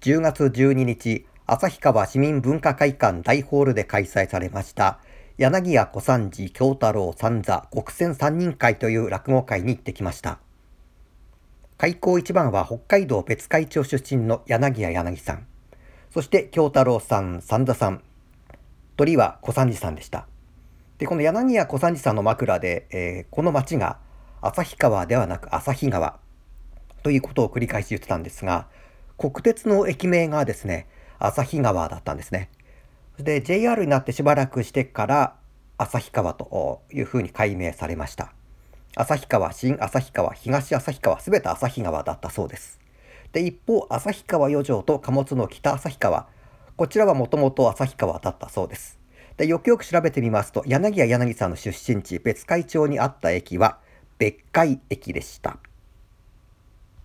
10月12日、旭川市民文化会館大ホールで開催されました、柳家小三治京太郎三座極戦三人会という落語会に行ってきました。開口一番は北海道別海町出身の柳家柳さん、そして京太郎さん、三座さん、鳥は小三治さんでした。で、この柳家小三治さんの枕で、この町が旭川ではなく旭川ということを繰り返し言ってたんですが、国鉄の駅名がですね、旭川だったんですね。で、JR になってしばらくしてから旭川というふうに改名されました。旭川、新旭川、東旭川、すべて旭川だったそうです。で、一方、旭川余剰と貨物の北旭川、こちらはもともと旭川だったそうです。で、よくよく調べてみますと、柳家柳さんの出身地、別海町にあった駅は別海駅でした。